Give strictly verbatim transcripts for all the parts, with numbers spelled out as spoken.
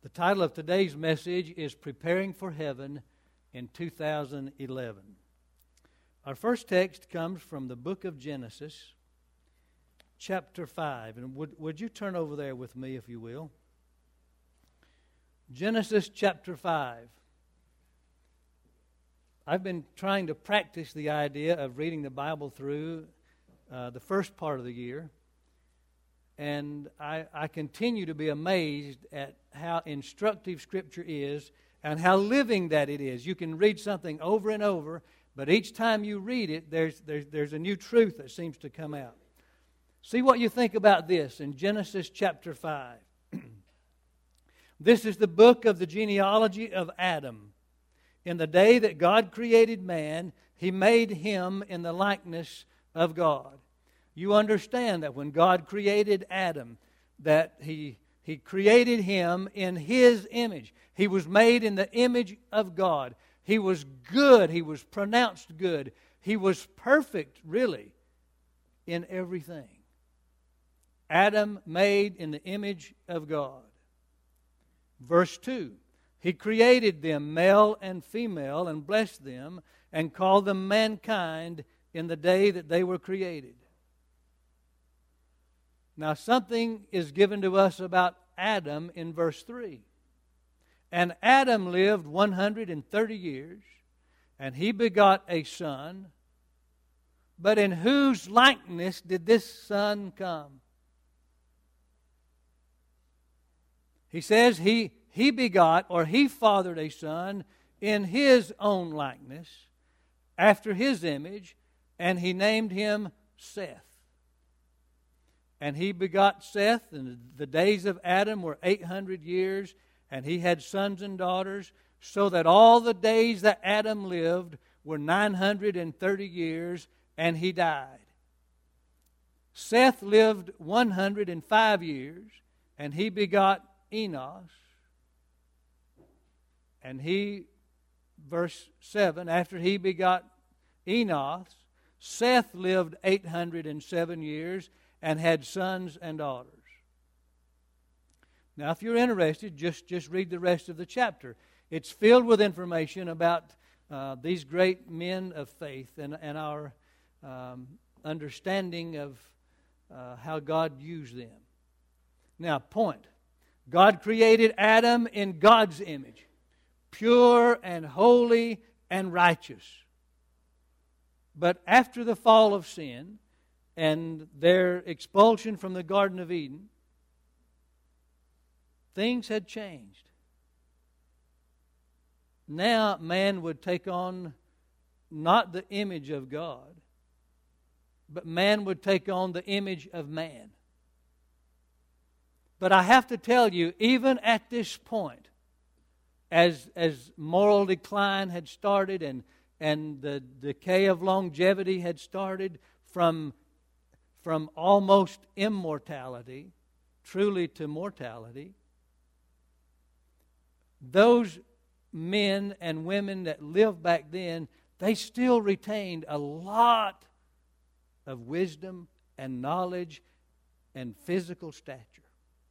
The title of today's message is Preparing for Heaven in two thousand eleven. Our first text comes from the book of Genesis, chapter five. And would, would you turn over there with me, if you will? Genesis chapter five. I've been trying to practice the idea of reading the Bible through uh, the first part of the year. And I, I continue to be amazed at how instructive Scripture is and how living that it is. You can read something over and over, but each time you read it, there's, there's, there's a new truth that seems to come out. See what you think about this in Genesis chapter five. This is the book of the genealogy of Adam. In the day that God created man, He made him in the likeness of God. You understand that when God created Adam, that He, he created him in His image. He was made in the image of God. He was good. He was pronounced good. He was perfect, really, in everything. Adam made in the image of God. Verse two, He created them, male and female, and blessed them, and called them mankind in the day that they were created. Now, something is given to us about Adam in verse three. And Adam lived one hundred thirty years, and he begot a son. But in whose likeness did this son come? He says he, he begot, or he fathered a son in his own likeness, after his image, and he named him Seth. And he begot Seth, and the days of Adam were eight hundred years, and he had sons and daughters, so that all the days that Adam lived were nine hundred thirty years, and he died. Seth lived one hundred five years, and he begot Enos. And he, verse seven, after he begot Enos, Seth lived eight hundred seven years, and had sons and daughters. Now, if you're interested, just, just read the rest of the chapter. It's filled with information about uh, these great men of faith and, and our um, understanding of uh, how God used them. Now, point. God created Adam in God's image, pure and holy and righteous. But after the fall of sin and their expulsion from the Garden of Eden, things had changed. Now man would take on not the image of God, but man would take on the image of man. But I have to tell you, even at this point, as, as moral decline had started and, and the decay of longevity had started from From almost immortality, truly to mortality, those men and women that lived back then, they still retained a lot of wisdom and knowledge and physical stature.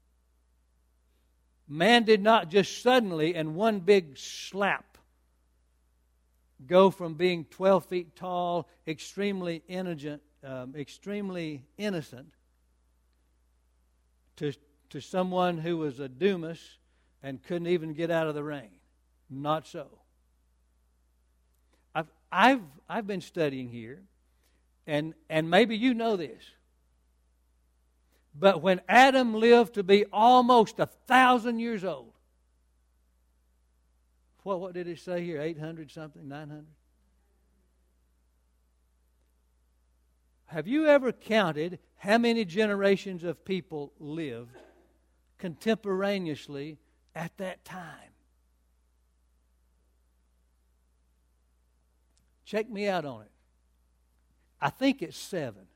Man did not just suddenly, in one big slap, go from being twelve feet tall, extremely innocent, Um, extremely innocent to, to someone who was a Dumas and couldn't even get out of the rain. Not so. I've, I've, I've been studying here, and, and maybe you know this, but when Adam lived to be almost a thousand years old, what, what did it say here, eight hundred something, nine hundred? Have you ever counted how many generations of people lived contemporaneously at that time? Check me out on it. I think it's seven.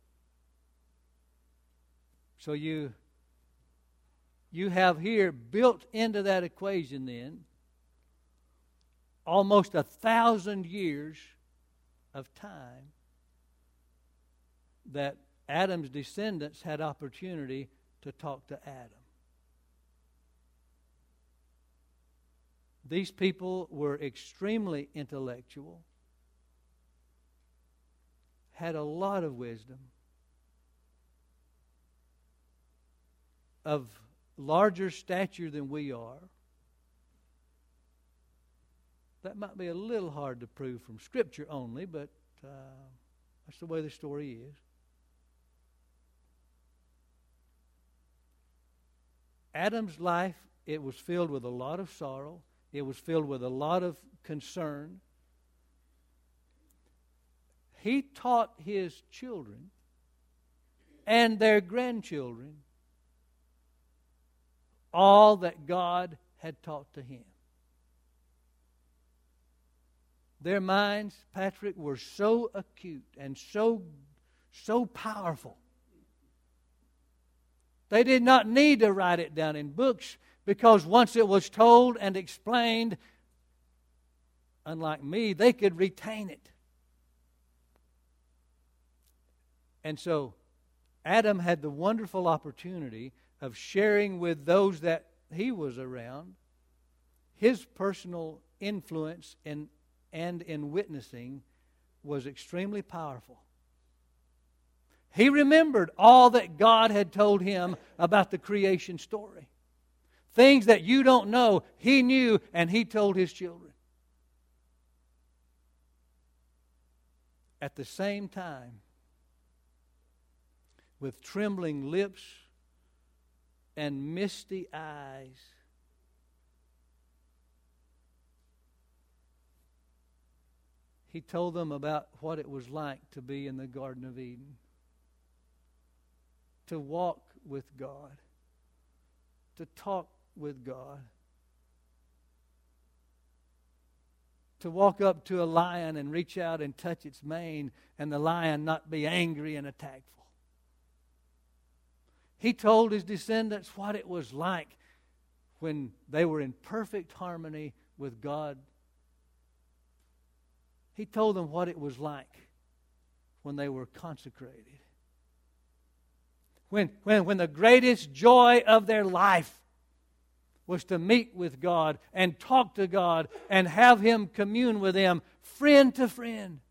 So you, you have here built into that equation then almost a thousand years of time that Adam's descendants had opportunity to talk to Adam. These people were extremely intellectual, had a lot of wisdom, of larger stature than we are. That might be a little hard to prove from Scripture only, but uh, that's the way the story is. Adam's life, it was filled with a lot of sorrow. It was filled with a lot of concern. He taught his children and their grandchildren all that God had taught to him. Their minds, Patrick, were so acute and so, so powerful. They did not need to write it down in books, because once it was told and explained, unlike me, they could retain it. And so Adam had the wonderful opportunity of sharing with those that he was around his personal influence in, and in witnessing was extremely powerful. He remembered all that God had told him about the creation story. Things that you don't know, he knew, and he told his children. At the same time, with trembling lips and misty eyes, he told them about what it was like to be in the Garden of Eden, to walk with God, to talk with God, to walk up to a lion and reach out and touch its mane, and the lion not be angry and attackful. He told his descendants what it was like when they were in perfect harmony with God. He told them what it was like when they were consecrated. When, when, when the greatest joy of their life was to meet with God and talk to God and have Him commune with them, friend to friend.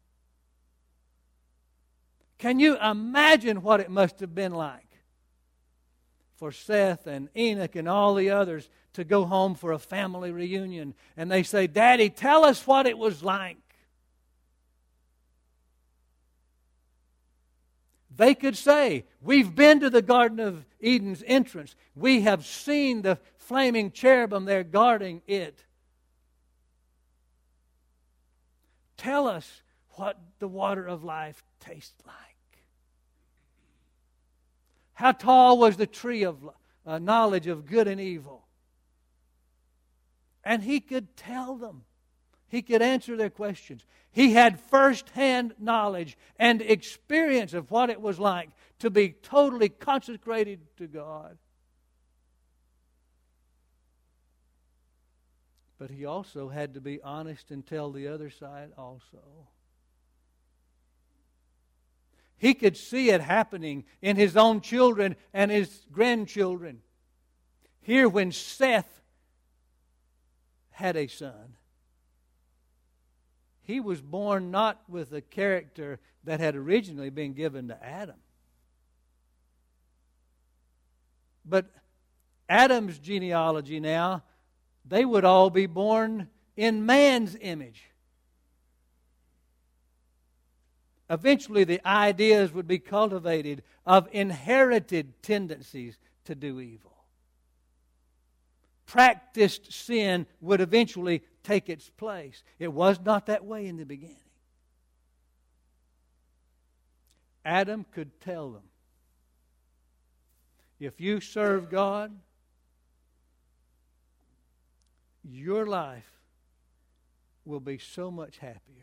Can you imagine what it must have been like for Seth and Enoch and all the others to go home for a family reunion, and they say, "Daddy, tell us what it was like." They could say, "We've been to the Garden of Eden's entrance. We have seen the flaming cherubim there guarding it. Tell us what the water of life tastes like. How tall was the tree of uh, knowledge of good and evil?" And he could tell them. He could answer their questions. He had first-hand knowledge and experience of what it was like to be totally consecrated to God. But he also had to be honest and tell the other side also. He could see it happening in his own children and his grandchildren. Here, when Seth had a son, he was born not with the character that had originally been given to Adam. But Adam's genealogy now, they would all be born in man's image. Eventually, the ideas would be cultivated of inherited tendencies to do evil. Practiced sin would eventually take its place. It was not that way in the beginning. Adam could tell them, if you serve God, your life will be so much happier.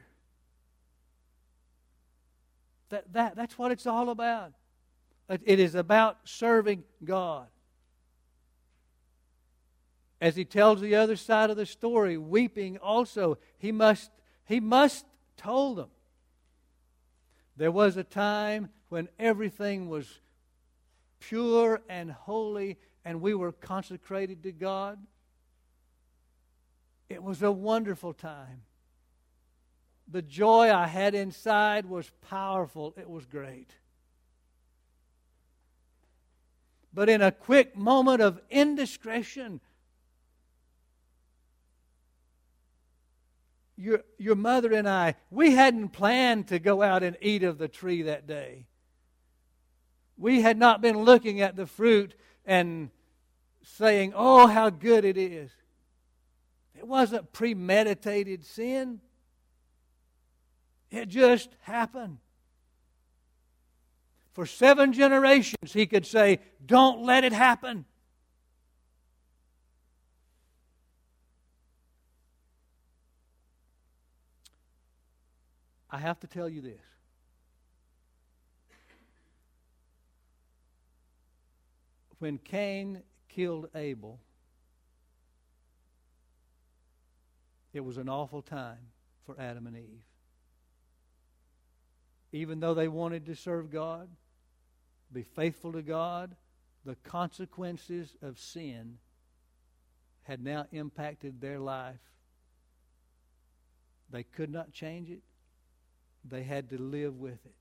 That, that, that's what it's all about. It is about serving God. As he tells the other side of the story, weeping also, he must, he must told them. There was a time when everything was pure and holy and we were consecrated to God. It was a wonderful time. The joy I had inside was powerful. It was great. But in a quick moment of indiscretion, your, your mother and I, we hadn't planned to go out and eat of the tree that day. We had not been looking at the fruit and saying, oh, how good it is. It wasn't premeditated sin. It just happened. For seven generations, he could say, don't let it happen. I have to tell you this. When Cain killed Abel, it was an awful time for Adam and Eve. Even though they wanted to serve God, be faithful to God, the consequences of sin had now impacted their life. They could not change it. They had to live with it.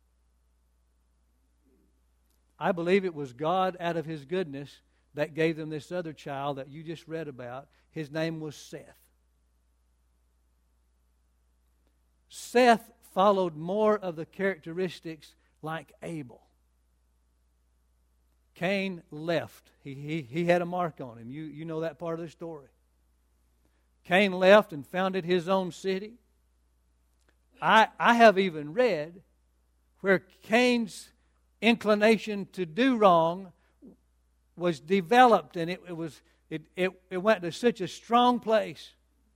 I believe it was God, out of His goodness, that gave them this other child that you just read about. His name was Seth. Seth followed more of the characteristics like Abel. Cain left. He, he, he had a mark on him. You, you know that part of the story. Cain left and founded his own city. I, I have even read where Cain's inclination to do wrong was developed, and it, it was it, it, it went to such a strong place.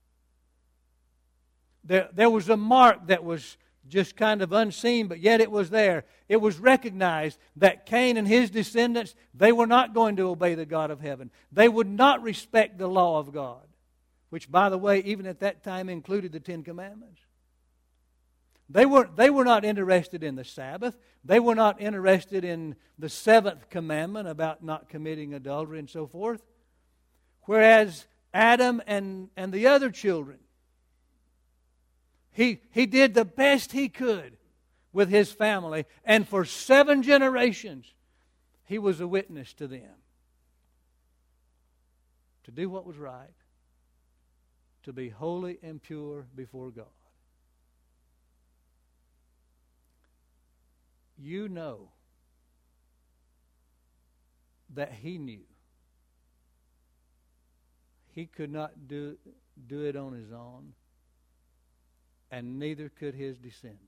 There, there was a mark that was just kind of unseen, but yet it was there. It was recognized that Cain and his descendants, they were not going to obey the God of heaven. They would not respect the law of God, which, by the way, even at that time included the Ten Commandments. They were, they were not interested in the Sabbath. They were not interested in the seventh commandment about not committing adultery and so forth. Whereas Adam and, and the other children, He, he did the best he could with his family. And for seven generations, he was a witness to them. To do what was right. To be holy and pure before God. You know that he knew he could not do, do it on his own. And neither could his descendants.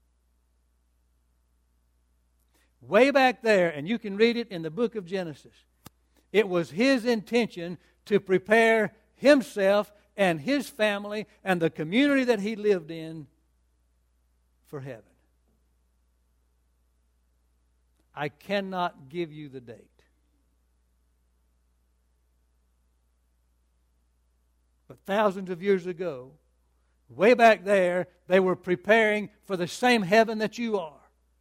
Way back there, and you can read it in the book of Genesis, it was his intention to prepare himself and his family and the community that he lived in for heaven. I cannot give you the date. But thousands of years ago, way back there, they were preparing for the same heaven that you are.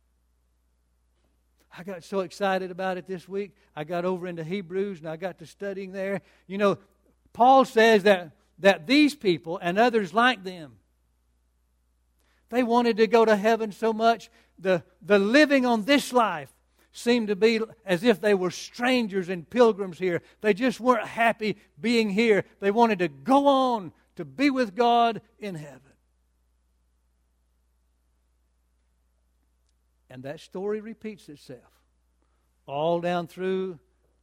I got so excited about it this week. I got over into Hebrews and I got to studying there. You know, Paul says that, that these people and others like them, they wanted to go to heaven so much. The, the living on this life seemed to be as if they were strangers and pilgrims here. They just weren't happy being here. They wanted to go on to be with God in heaven. And that story repeats itself all down through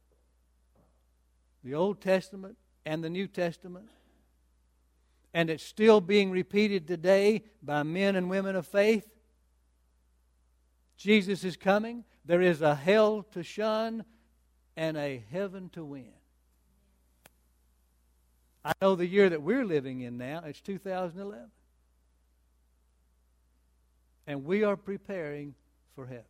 the Old Testament and the New Testament. And it's still being repeated today by men and women of faith. Jesus is coming. There is a hell to shun and a heaven to win. I know the year that we're living in now, it's two thousand eleven. And we are preparing for heaven.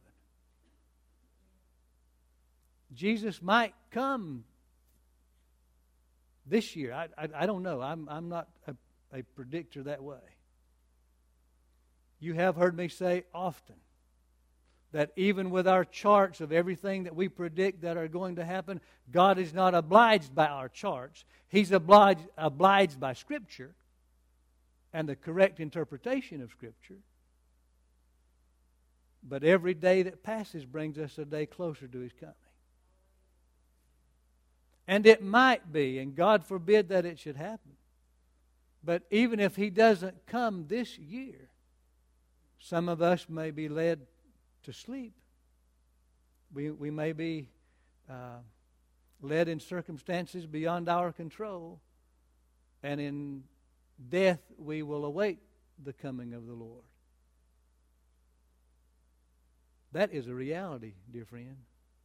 Jesus might come this year. I, I, I don't know. I'm, I'm not a, a predictor that way. You have heard me say often that even with our charts of everything that we predict that are going to happen, God is not obliged by our charts. He's obliged, obliged by Scripture and the correct interpretation of Scripture. But every day that passes brings us a day closer to His coming. And it might be, and God forbid that it should happen, but even if He doesn't come this year, some of us may be led to sleep. We, we may be uh, led in circumstances beyond our control, and in death we will await the coming of the Lord. That is a reality, dear friend.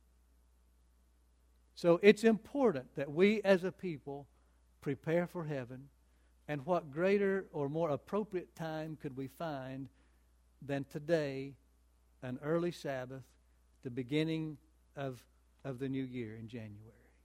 So it's important that we as a people prepare for heaven, and what greater or more appropriate time could we find than today, an early Sabbath, the beginning of, of the new year in January.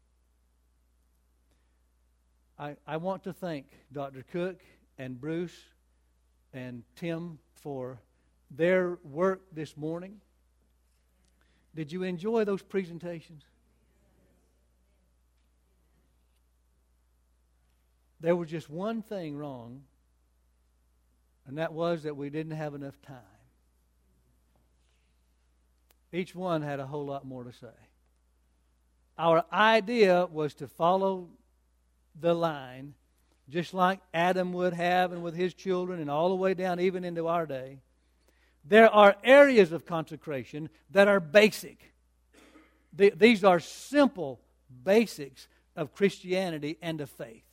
I, I want to thank Doctor Cook and Bruce and Tim for their work this morning. Did you enjoy those presentations? There was just one thing wrong, and that was that we didn't have enough time. Each one had a whole lot more to say. Our idea was to follow the line, just like Adam would have and with his children and all the way down even into our day. There are areas of consecration that are basic. These are simple basics of Christianity and of faith.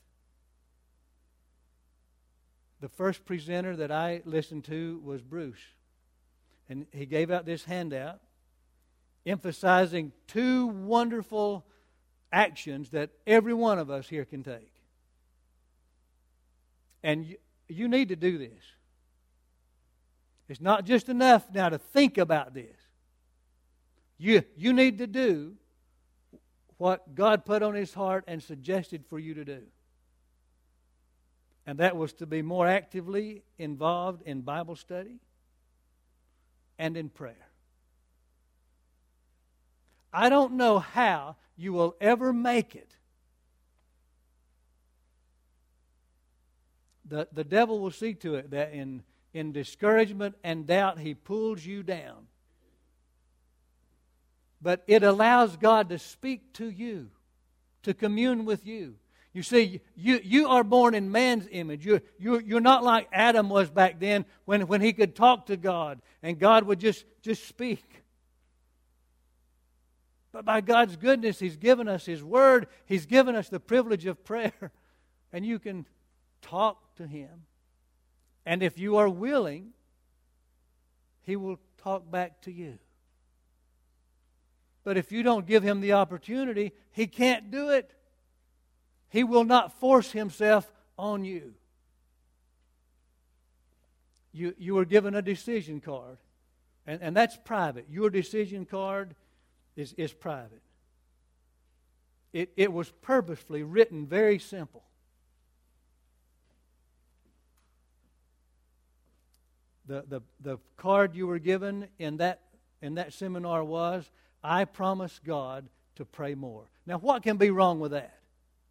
The first presenter that I listened to was Bruce. And he gave out this handout emphasizing two wonderful actions that every one of us here can take. And you, you need to do this. It's not just enough now to think about this. You, you need to do what God put on His heart and suggested for you to do. And that was to be more actively involved in Bible study and in prayer. I don't know how you will ever make it. The, the devil will see to it that in, in discouragement and doubt he pulls you down. But it allows God to speak to you, to commune with you. You see, you, you are born in man's image. You're, you're, you're not like Adam was back then when, when he could talk to God and God would just, just speak. But by God's goodness, He's given us His Word. He's given us the privilege of prayer. And you can talk to Him. And if you are willing, He will talk back to you. But if you don't give Him the opportunity, He can't do it. He will not force Himself on you. You, you were given a decision card. And, and that's private. Your decision card is, is private. It, it was purposefully written very simple. The, the, the card you were given in that, in that seminar was, I promise God to pray more. Now, what can be wrong with that?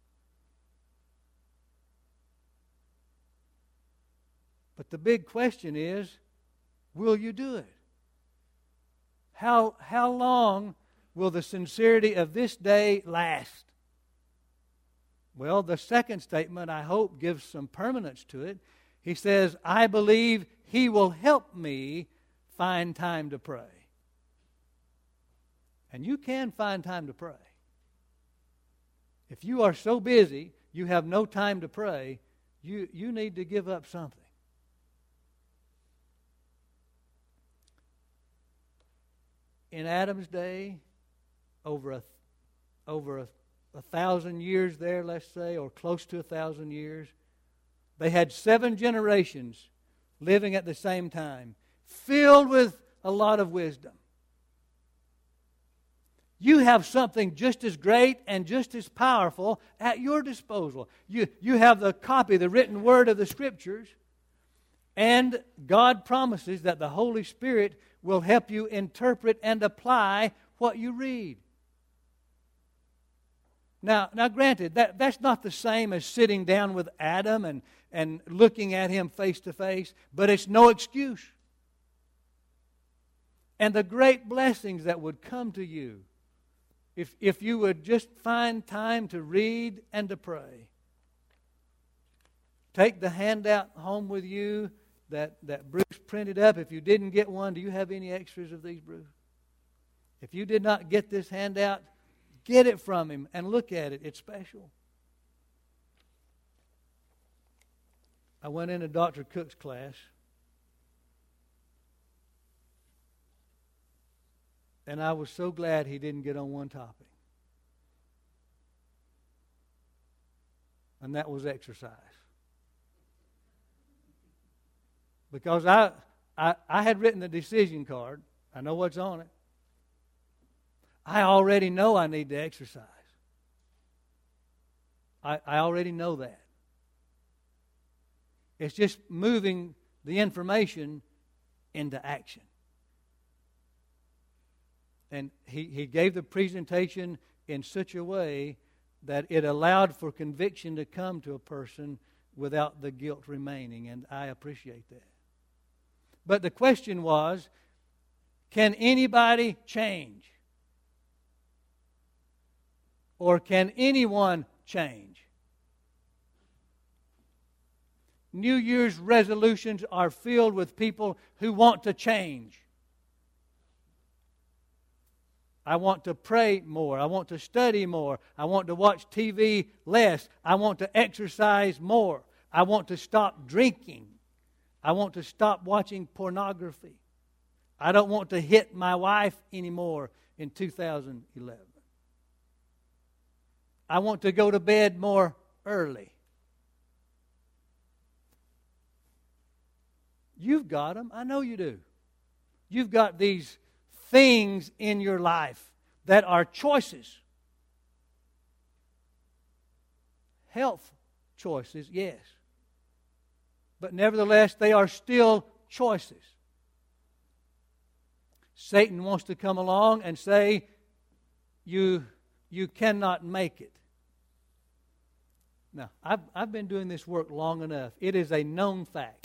But the big question is, will you do it? How, how long will the sincerity of this day last? Well, the second statement, I hope, gives some permanence to it. He says, I believe He will help me find time to pray. And you can find time to pray. If you are so busy, you have no time to pray, you, you need to give up something. In Adam's day, over a, over a, a thousand years there, let's say, or close to a thousand years, they had seven generations living at the same time, filled with a lot of wisdom. You have something just as great and just as powerful at your disposal. You, you have the copy, the written word of the Scriptures, And God promises that the Holy Spirit will help you interpret and apply what you read. Now, now granted, that, that's not the same as sitting down with Adam and, and looking at him face to face, but it's no excuse. And the great blessings that would come to you if, if you would just find time to read and to pray. Take the handout home with you that, that Bruce printed up. If you didn't get one, do you have any extras of these, Bruce? If you did not get this handout, get it from him and look at it. It's special. I went into Doctor Cook's class, and I was so glad he didn't get on one topic. And that was exercise. Because I, I, I had written the decision card. I know what's on it. I already know I need to exercise. I, I already know that. It's just moving the information into action. And he, he gave the presentation in such a way that it allowed for conviction to come to a person without the guilt remaining. And I appreciate that. But the question was, can anybody change? Or can anyone change? New Year's resolutions are filled with people who want to change. I want to pray more. I want to study more. I want to watch T V less. I want to exercise more. I want to stop drinking. I want to stop watching pornography. I don't want to hit my wife anymore in two thousand eleven. I want to go to bed more early. You've got them. I know you do. You've got these things in your life that are choices. Health choices, yes. But nevertheless, they are still choices. Satan wants to come along and say, you, you cannot make it. Now, I've, I've been doing this work long enough. It is a known fact.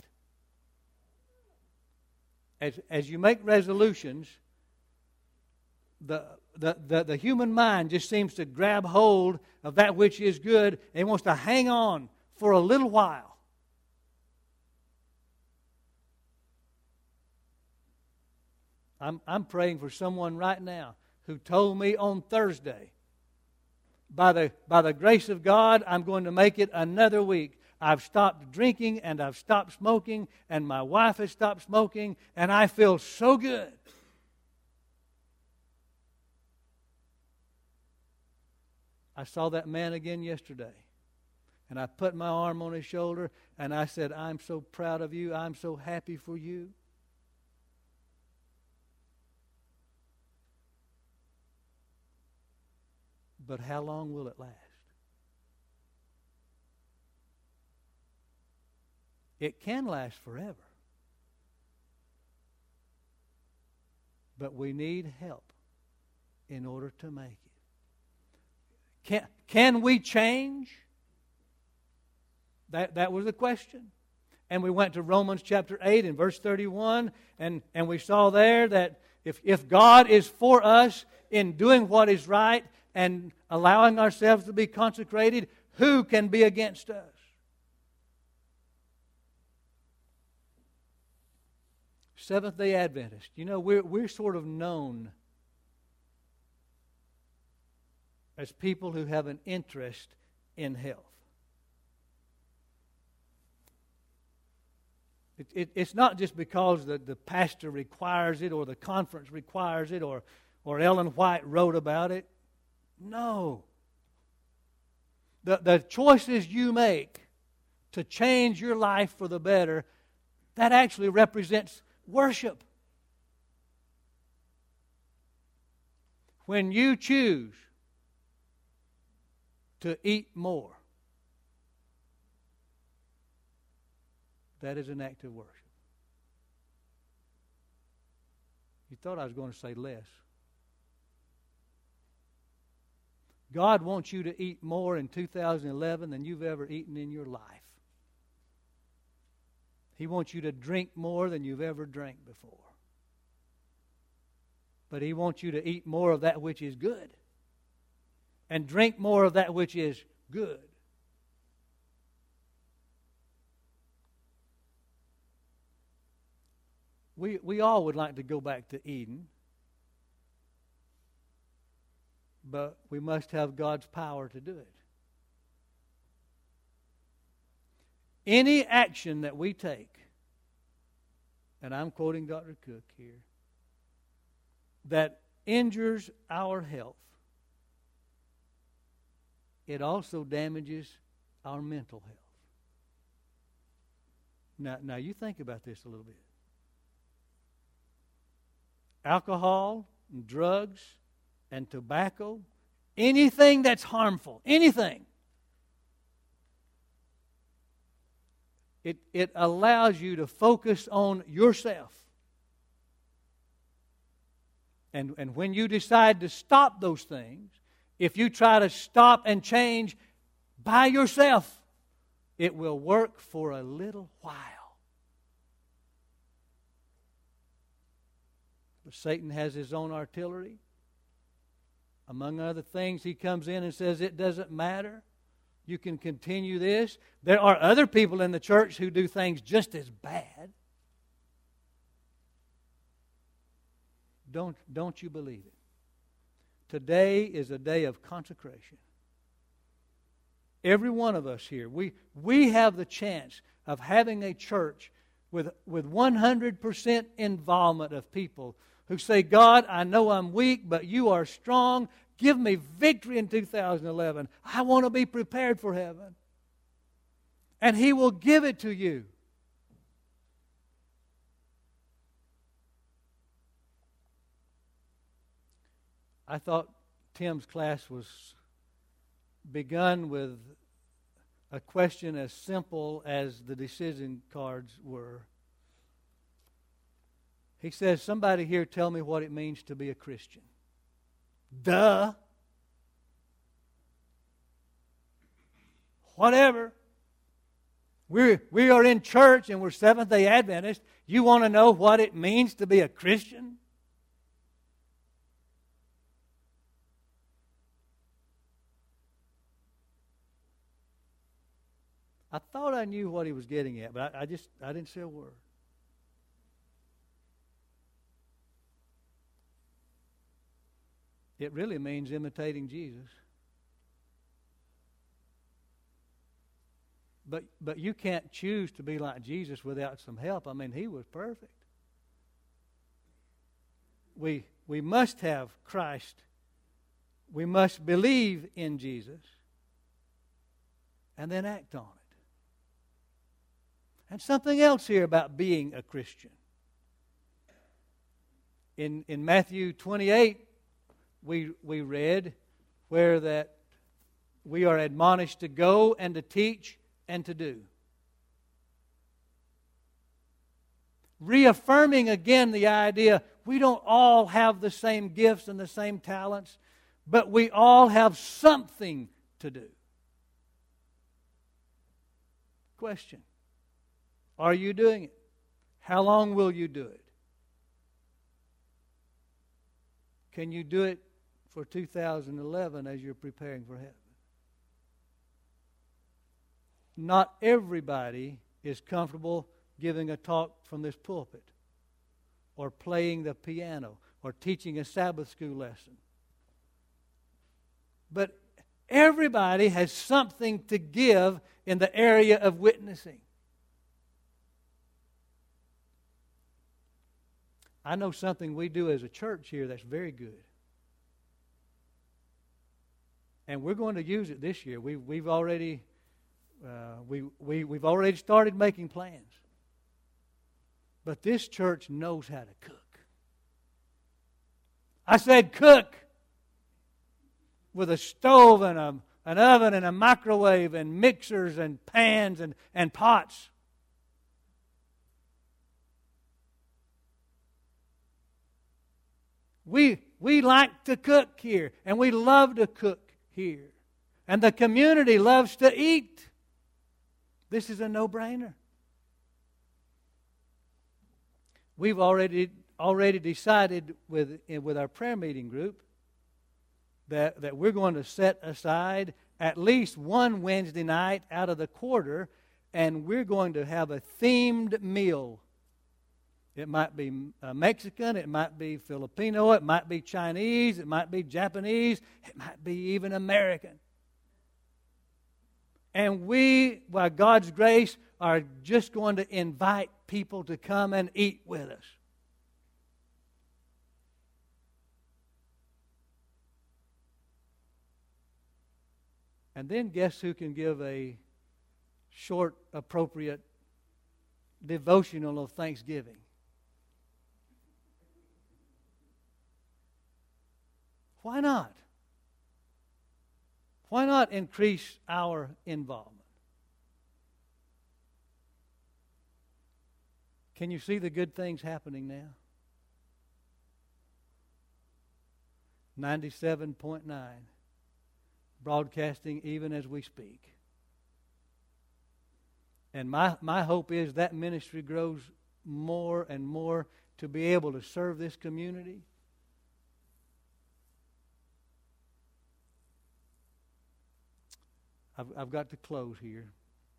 As, as you make resolutions, the, the, the, the human mind just seems to grab hold of that which is good and wants to hang on for a little while. I'm, I'm praying for someone right now who told me on Thursday, by the, by the grace of God, I'm going to make it another week. I've stopped drinking and I've stopped smoking and my wife has stopped smoking and I feel so good. I saw that man again yesterday and I put my arm on his shoulder and I said, I'm so proud of you. I'm so happy for you. But how long will it last? It can last forever. But we need help in order to make it. Can, can we change? That, that was the question. And we went to Romans chapter eight and verse thirty-one, and, and we saw there that if, if God is for us in doing what is right and allowing ourselves to be consecrated, who can be against us? Seventh-day Adventist. You know, we're, we're sort of known as people who have an interest in health. It, it, it's not just because the, the pastor requires it or the conference requires it or, or Ellen White wrote about it. No. The, the choices you make to change your life for the better, that actually represents worship. When you choose to eat more, that is an act of worship. You thought I was going to say less. God wants you to eat more in two thousand eleven than you've ever eaten in your life. He wants you to drink more than you've ever drank before. But He wants you to eat more of that which is good. And drink more of that which is good. We, we all would like to go back to Eden. But we must have God's power to do it. Any action that we take, and I'm quoting Doctor Cook here, that injures our health, it also damages our mental health. Now, now you think about this a little bit. Alcohol and drugs and tobacco, anything that's harmful, anything, it, it allows you to focus on yourself. And, and when you decide to stop those things, if you try to stop and change by yourself, it will work for a little while. But Satan has his own artillery. Among other things, he comes in and says, it doesn't matter. You can continue this. There are other people in the church who do things just as bad. Don't, don't you believe it? Today is a day of consecration. Every one of us here, we, we have the chance of having a church with, with one hundred percent involvement of people who say, God, I know I'm weak, but you are strong. Give me victory in two thousand eleven. I want to be prepared for heaven. And He will give it to you. I thought Tim's class was begun with a question as simple as the decision cards were. He says, somebody here tell me what it means to be a Christian. Duh. Whatever. We're, we are in church and we're Seventh-day Adventists. You want to know what it means to be a Christian? I thought I knew what he was getting at, but I, I just, I didn't say a word. It really means imitating Jesus. But, but you can't choose to be like Jesus without some help. I mean, He was perfect. We, we must have Christ. We must believe in Jesus and then act on it. And something else here about being a Christian. In, in Matthew twenty-eight, we, we read where that we are admonished to go and to teach and to do. Reaffirming again the idea we don't all have the same gifts and the same talents, but we all have something to do. Question. Are you doing it? How long will you do it? Can you do it for two thousand eleven as you're preparing for heaven? Not everybody is comfortable giving a talk from this pulpit or playing the piano or teaching a Sabbath school lesson. But everybody has something to give in the area of witnessing. I know something we do as a church here that's very good. And we're going to use it this year. We, we've already uh, we, we, we've already started making plans. But this church knows how to cook. I said cook with a stove and a, an oven and a microwave and mixers and pans and, and pots. We, we like to cook here, and we love to cook here. And the community loves to eat. This is a no-brainer. We've already already decided with, with our prayer meeting group that, that we're going to set aside at least one Wednesday night out of the quarter, and we're going to have a themed meal. It might be uh, Mexican, it might be Filipino, it might be Chinese, it might be Japanese, it might be even American. And we, by God's grace, are just going to invite people to come and eat with us. And then guess who can give a short, appropriate devotional of Thanksgiving? Why not? Why not increase our involvement? Can you see the good things happening now? ninety-seven point nine. Broadcasting even as we speak. And my, my hope is that ministry grows more and more to be able to serve this community. I've, I've got to close here.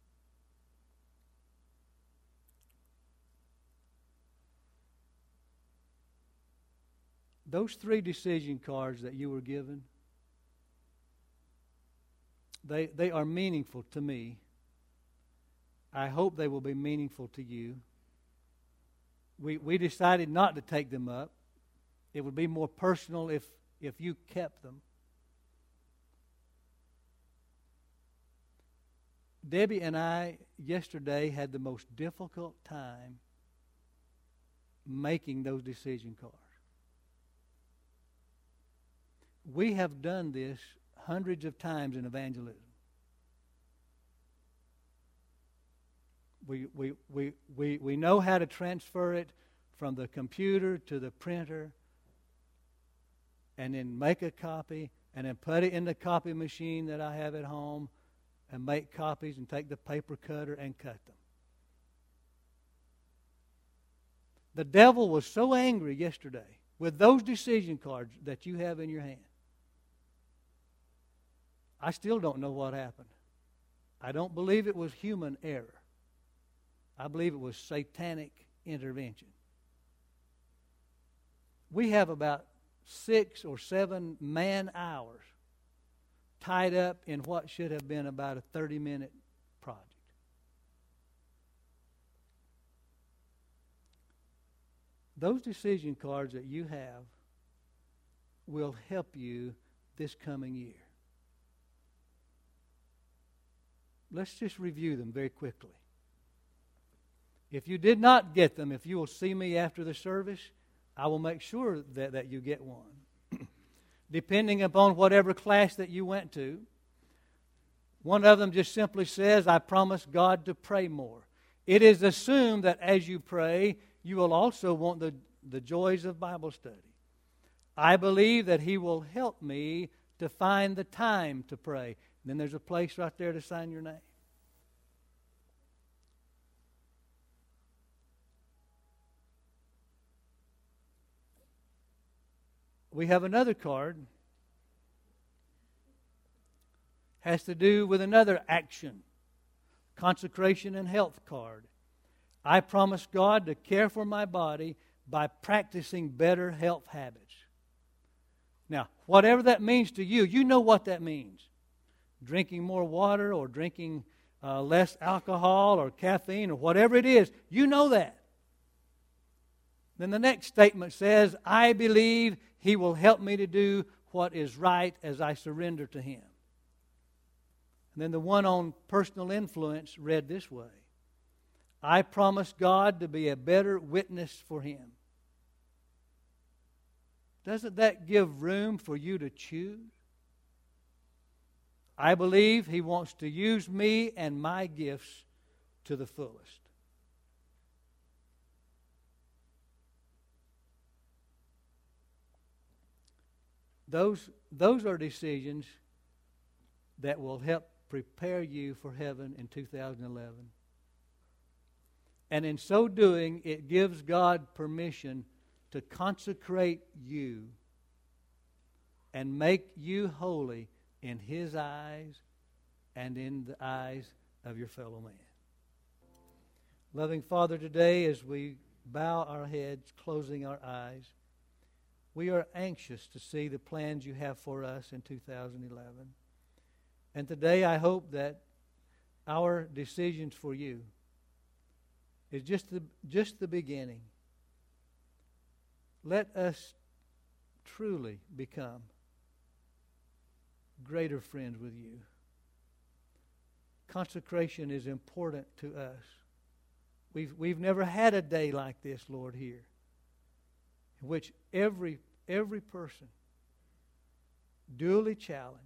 Those three decision cards that you were given, They, they are meaningful to me. I hope they will be meaningful to you. We, we decided not to take them up. It would be more personal if, if you kept them. Debbie and I yesterday had the most difficult time making those decision cards. We have done this hundreds of times in evangelism. We, we, we, we, we know how to transfer it from the computer to the printer and then make a copy and then put it in the copy machine that I have at home and make copies and take the paper cutter and cut them. The devil was so angry yesterday with those decision cards that you have in your hand. I still don't know what happened. I don't believe it was human error. I believe it was satanic intervention. We have about six or seven man hours tied up in what should have been about a thirty-minute project. Those decision cards that you have will help you this coming year. Let's just review them very quickly. If you did not get them, if you will see me after the service, I will make sure that, that you get one. Depending upon whatever class that you went to, one of them just simply says, I promise God to pray more. It is assumed that as you pray, you will also want the, the joys of Bible study. I believe that He will help me to find the time to pray. And then there's a place right there to sign your name. We have another card. Has to do with another action. Consecration and health card. I promise God to care for my body by practicing better health habits. Now, whatever that means to you, you know what that means. Drinking more water or drinking uh, less alcohol or caffeine or whatever it is, you know that. Then the next statement says, I believe He will help me to do what is right as I surrender to Him. And then the one on personal influence read this way. I promise God to be a better witness for Him. Doesn't that give room for you to choose? I believe He wants to use me and my gifts to the fullest. those, those are decisions that will help prepare you for heaven in two thousand eleven. And in so doing, it gives God permission to consecrate you and make you holy in His eyes and in the eyes of your fellow man. Loving Father, today as we bow our heads, closing our eyes, we are anxious to see the plans you have for us in two thousand eleven. And today I hope that our decisions for you is just the, just the beginning. Let us truly become greater friends with you. Consecration is important to us. We've, we've never had a day like this, Lord, here, in which every, every person, duly challenged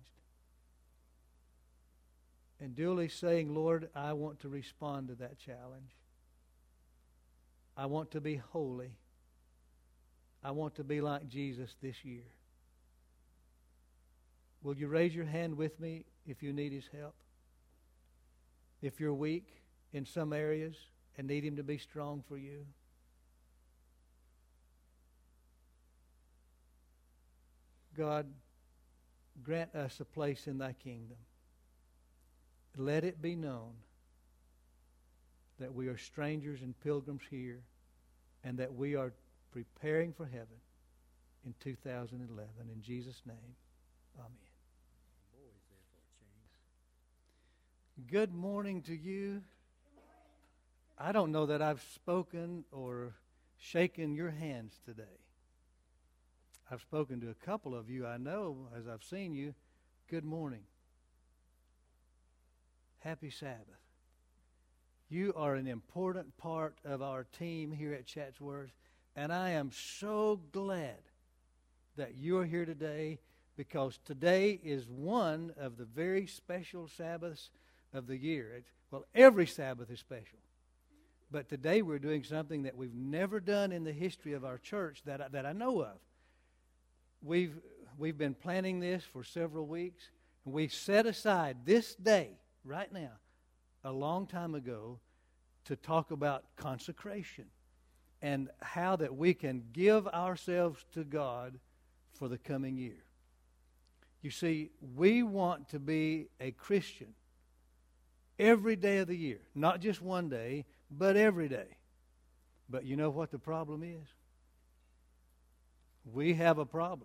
and duly saying, Lord, I want to respond to that challenge. I want to be holy. I want to be like Jesus this year. Will you raise your hand with me if you need His help? If you're weak in some areas and need Him to be strong for you. God, grant us a place in Thy kingdom. Let it be known that we are strangers and pilgrims here and that we are preparing for heaven in two thousand eleven. In Jesus' name, amen. Good morning to you. I don't know that I've spoken or shaken your hands today. I've spoken to a couple of you I know as I've seen you. Good morning. Happy Sabbath. You are an important part of our team here at Chatsworth, and I am so glad that you're here today, because today is one of the very special Sabbaths of the year. It's, well, every Sabbath is special. But today we're doing something that we've never done in the history of our church that I, that I know of. We've, we've been planning this for several weeks, and we set aside this day, right now, a long time ago, to talk about consecration and how that we can give ourselves to God for the coming year. You see, we want to be a Christian every day of the year. Not just one day, but every day. But you know what the problem is? We have a problem.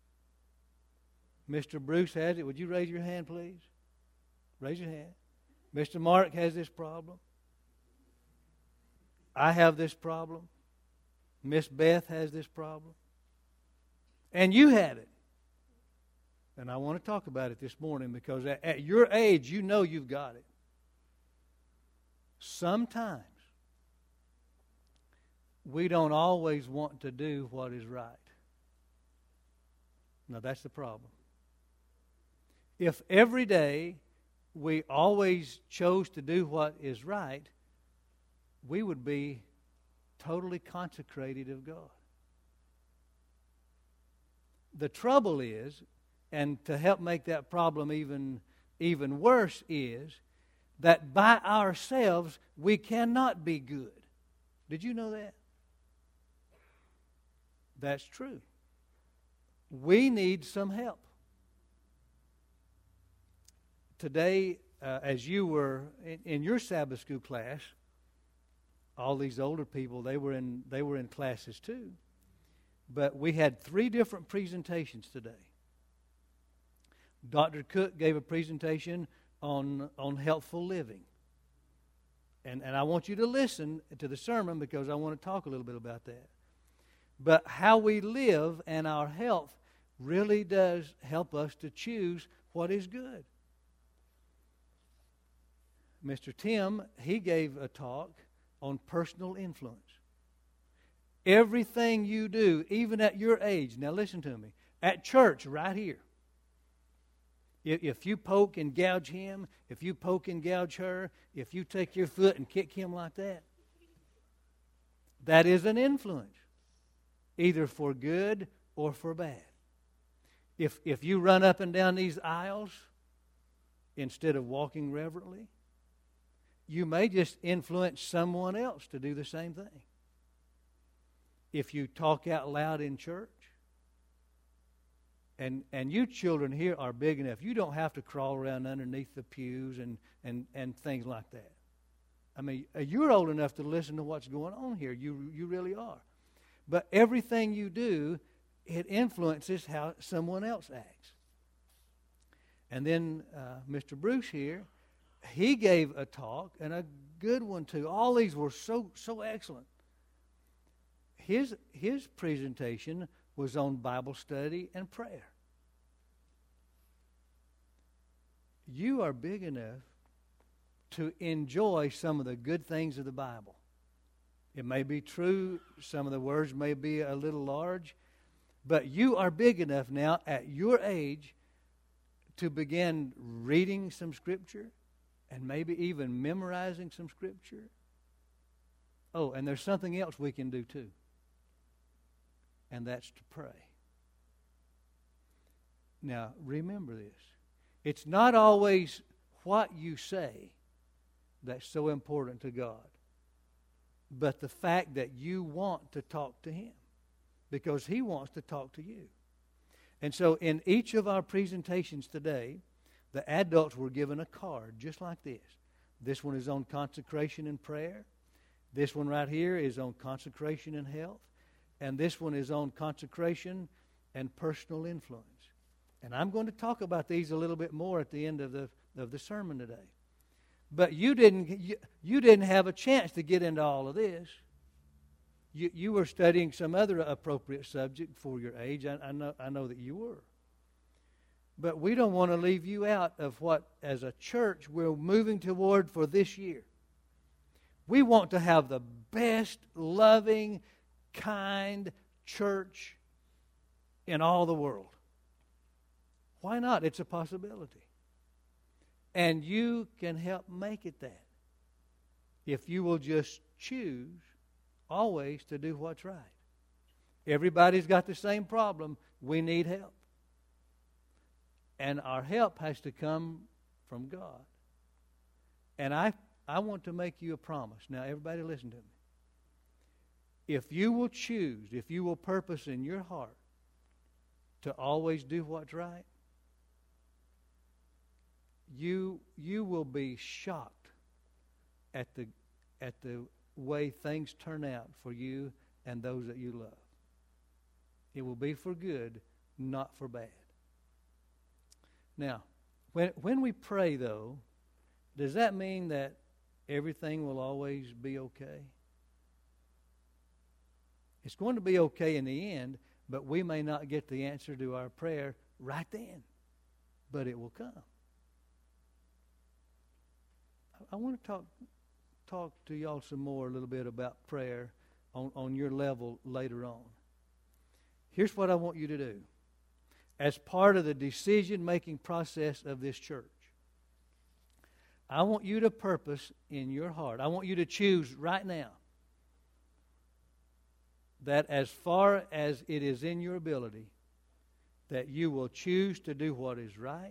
Mister Bruce has it. Would you raise your hand, please? Raise your hand. Mister Mark has this problem. I have this problem. Miss Beth has this problem. And you have it. And I want to talk about it this morning because at, at your age, you know you've got it. Sometimes we don't always want to do what is right. Now that's the problem. If every day we always chose to do what is right, we would be totally consecrated of God. The trouble is, and to help make that problem even, even worse, is that by ourselves we cannot be good. Did you know that? That's true. We need some help. Today, uh, as you were in, in your Sabbath school class, all these older people, they were in they were in classes too. But we had three different presentations today. Doctor Cook gave a presentation on, on healthful living. And, and I want you to listen to the sermon because I want to talk a little bit about that. But how we live and our health really does help us to choose what is good. Mister Tim, he gave a talk on personal influence. Everything you do, even at your age, now listen to me, at church right here, if you poke and gouge him, if you poke and gouge her, if you take your foot and kick him like that, that is an influence, either for good or for bad. If, if you run up and down these aisles instead of walking reverently, you may just influence someone else to do the same thing. If you talk out loud in church, and and you children here are big enough, you don't have to crawl around underneath the pews and, and, and things like that. I mean, you're old enough to listen to what's going on here. You you really are. But everything you do, it influences how someone else acts. And then uh, Mister Bruce here, he gave a talk, and a good one too. All these were so so excellent. His his presentation was on Bible study and prayer. You are big enough to enjoy some of the good things of the Bible. It may be true, some of the words may be a little large, but you are big enough now at your age to begin reading some Scripture and maybe even memorizing some Scripture. Oh, and there's something else we can do too, and that's to pray. Now, remember this. It's not always what you say that's so important to God, but the fact that you want to talk to Him, because He wants to talk to you. And so in each of our presentations today, the adults were given a card just like this. This one is on consecration and prayer. This one right here is on consecration and health. And this one is on consecration and personal influence. And I'm going to talk about these a little bit more at the end of the of the sermon today. But you didn't you, you didn't have a chance to get into all of this. You you were studying some other appropriate subject for your age. I, I know I know that you were. But we don't want to leave you out of what, as a church, we're moving toward for this year. We want to have the best, loving, kind church in all the world. Why not? It's a possibility. And you can help make it that if you will just choose always to do what's right. Everybody's got the same problem. We need help. And our help has to come from God. And I I want to make you a promise. Now, everybody listen to me. If you will choose, if you will purpose in your heart to always do what's right, you you will be shocked at the at the way things turn out for you and those that you love. It will be for good, not for bad. Now, when when we pray, though, does that mean that everything will always be okay? It's going to be okay in the end, but we may not get the answer to our prayer right then, but it will come. I want to talk talk to y'all some more a little bit about prayer on, on your level later on. Here's what I want you to do. As part of the decision-making process of this church, I want you to purpose in your heart. I want you to choose right now that as far as it is in your ability, that you will choose to do what is right.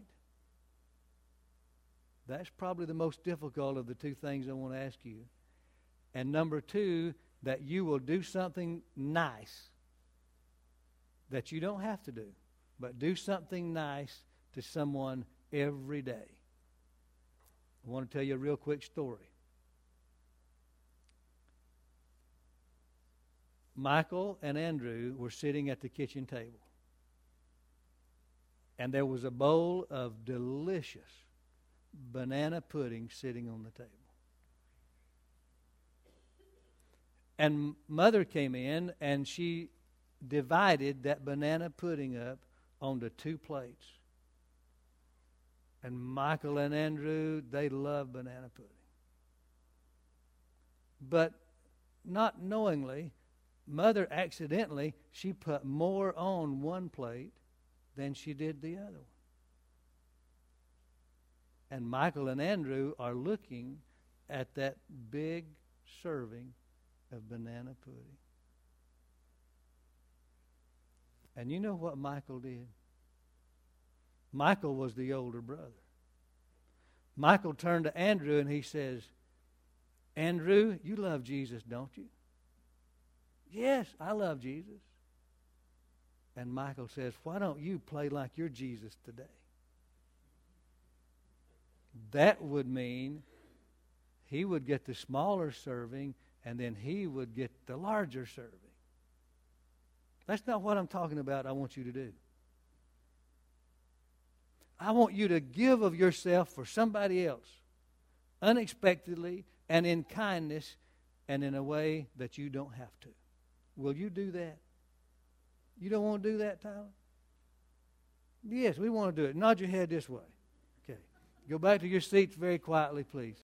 That's probably the most difficult of the two things I want to ask you. And number two, that you will do something nice that you don't have to do, but do something nice to someone every day. I want to tell you a real quick story. Michael and Andrew were sitting at the kitchen table, and there was a bowl of delicious banana pudding sitting on the table. And Mother came in, and she divided that banana pudding up onto two plates. And Michael and Andrew, they love banana pudding. But not knowingly, Mother accidentally, she put more on one plate than she did the other one. And Michael and Andrew are looking at that big serving of banana pudding. And you know what Michael did? Michael was the older brother. Michael turned to Andrew and he says, Andrew, you love Jesus, don't you? Yes, I love Jesus. And Michael says, why don't you play like you're Jesus today? That would mean he would get the smaller serving and then he would get the larger serving. That's not what I'm talking about I want you to do. I want you to give of yourself for somebody else unexpectedly and in kindness and in a way that you don't have to. Will you do that? You don't want to do that, Tyler? Yes, we want to do it. Nod your head this way. Okay. Go back to your seats very quietly, please.